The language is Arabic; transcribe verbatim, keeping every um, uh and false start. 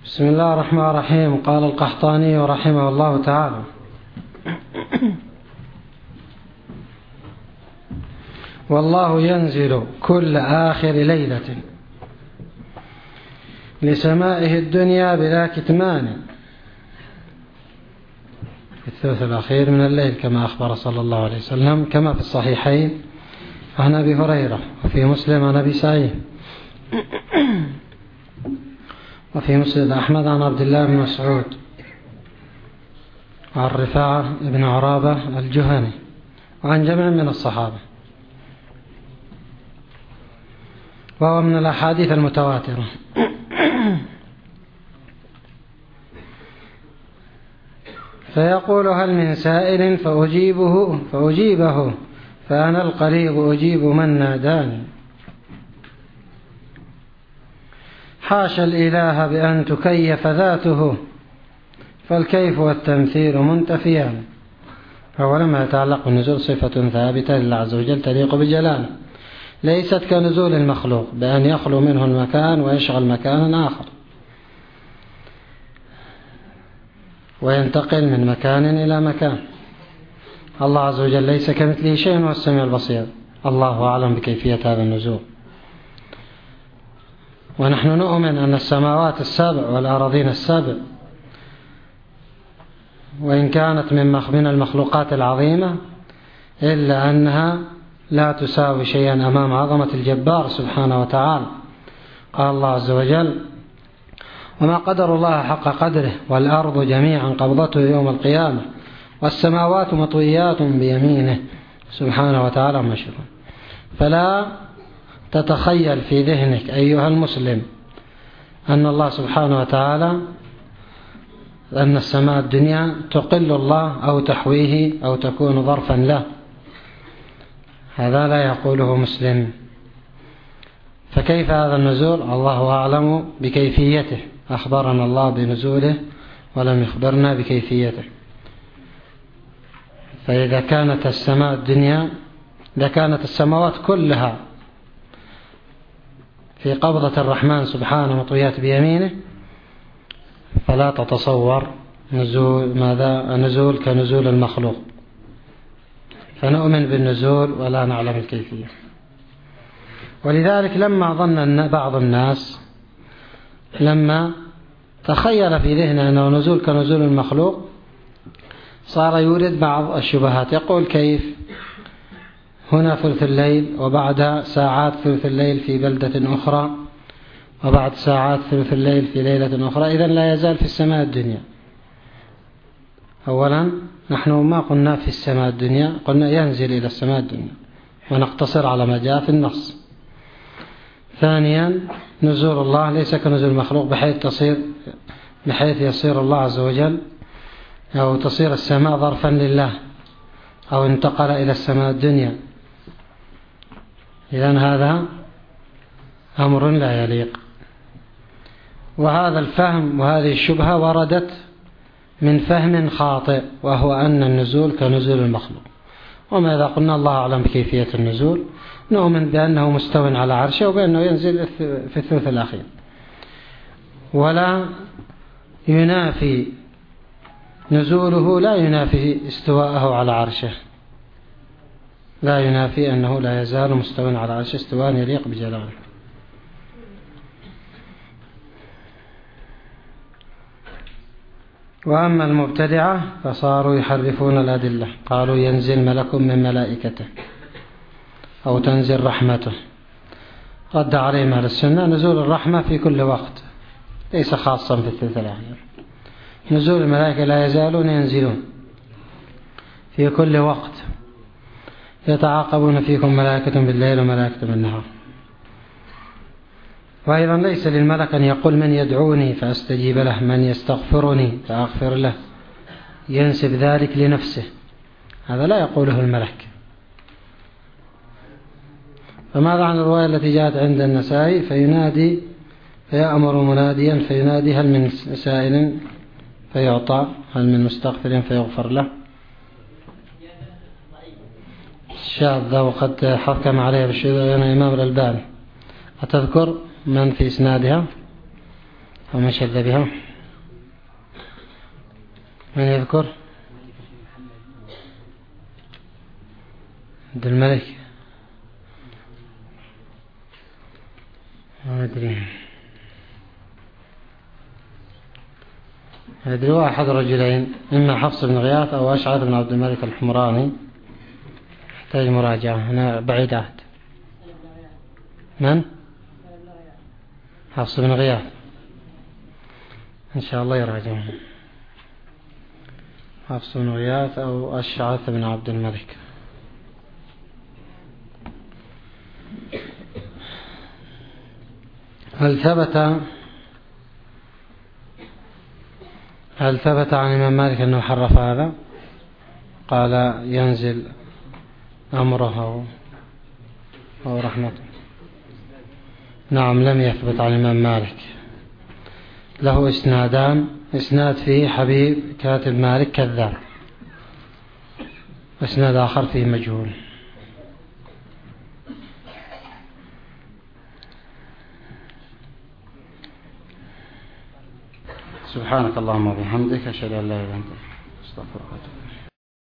بسم الله الرحمن الرحيم. قال القحطاني رحمه الله تعالى: والله ينزل كل آخر ليلة لسمائه الدنيا بلا كتمان في الثلث الأخير من الليل، كما أخبر صلى الله عليه وسلم، كما في الصحيحين عن أبي هريرة، وفي مسلم عن أبي سعيد، وفي مسند أحمد عن عبد الله بن مسعود وعن رفاعة بن عرابة الجهني وعن جمع من الصحابة، وهو من الأحاديث المتواترة. فيقول: هل من سائل فأجيبه فأجيبه فأنا القريب أجيب من ناداني. حاشا الإله بأن تكيف ذاته، فالكيف والتمثيل منتفيان. أولا ما يتعلق بالنزول صفة ثابتة لله عز وجل تليق بجلاله، ليست كنزول المخلوق بأن يخلو منه المكان ويشغل مكانا آخر وينتقل من مكان إلى مكان. الله عز وجل ليس كمثله شيء وهو السميع البصير. الله أعلم بكيفية هذا النزول. ونحن نؤمن أن السماوات السبع والأراضين السبع، وإن كانت من المخلوقات العظيمة، إلا أنها لا تساوي شيئا أمام عظمة الجبار سبحانه وتعالى. قال الله عز وجل: وما قدر الله حق قدره والأرض جميعا قبضته يوم القيامة والسماوات مطويات بيمينه سبحانه وتعالى مشرون. فلا تتخيل في ذهنك أيها المسلم أن الله سبحانه وتعالى أن السماء الدنيا تقل الله أو تحويه أو تكون ظرفا له. هذا لا يقوله مسلم. فكيف هذا النزول؟ الله أعلم بكيفيته. أخبرنا الله بنزوله ولم يخبرنا بكيفيته. فإذا كانت السماء الدنيا إذا كانت السماوات كلها في قبضة الرحمن سبحانه مطويات بيمينه، فلا تتصور نزول ماذا نزول كنزول المخلوق. فنؤمن بالنزول ولا نعلم الكيفية. ولذلك لما ظن بعض الناس لما تخيل في ذهنه أنه نزول كنزول المخلوق، صار يورد بعض الشبهات. يقول: كيف هنا ثلث الليل وبعد ساعات ثلث الليل في بلدة أخرى وبعد ساعات ثلث الليل في ليلة أخرى، إذن لا يزال في السماء الدنيا. أولا نحن ما قلنا في السماء الدنيا، قلنا ينزل إلى السماء الدنيا، ونقتصر على ما جاء في النص. ثانيا نزول الله ليس كنزول المخلوق، بحيث تصير بحيث يصير الله عز وجل أو تصير السماء ظرفا لله أو انتقل إلى السماء الدنيا. إذن هذا أمر لا يليق. وهذا الفهم وهذه الشبهة وردت من فهم خاطئ، وهو أن النزول كنزول المخلوق. وما إذا قلنا الله أعلم بكيفية النزول، نؤمن بأنه مستو على عرشه وبأنه ينزل في الثلث الأخير، ولا ينافي نزوله لا ينافي استواءه على عرشه، لا ينافي أنه لا يزال مستوى على عرشه استواء يليق بجلاله. وأما المبتدعة فصاروا يحرفون الأدلة. قالوا: ينزل ملك من ملائكته أو تنزل رحمته. رد عليهم أهل السنة: نزول الرحمة في كل وقت، ليس خاصا في الثلث الأخير. نزول الملائكة لا يزالون ينزلون في كل وقت، يتعاقبون فيكم ملائكة بالليل وملائكة بالنهار. وأيضا ليس للملك أن يقول: من يدعوني فأستجيب له، من يستغفرني فأغفر له، ينسب ذلك لنفسه. هذا لا يقوله الملك. فماذا عن الرواية التي جاءت عند النسائي: فينادي فيأمر مناديا فينادي: هل من سائل فيعطى، هل من مستغفر فيغفر له. شاذة وقد حكم عليه بالشذوذ الإمام الألباني. أتذكر من في إسنادها؟ وما شذ بها؟ من يذكر؟ عبد الملك ما أدري أدري أحد رجلين، إما حفص بن غياث أو أشعث بن عبد الملك الحمراني، يحتاج مراجعة. أنا بعيد عهد. من؟ حفص بن غياث، إن شاء الله يراجعون. حفص بن غياث أو أشعث بن عبد الملك. هل ثبت هل ثبت عن الإمام مالك أنه حرف هذا؟ قال ينزل أمره أو رحمته. نعم، لم يثبت عن الإمام مالك. له إسنادان، إسناد فيه حبيب كاتب مالك كذاب، إسناد آخر فيه مجهول. سبحانك اللهم وبحمدك، أشهد أن لا إله إلا أنت، أستغفرك.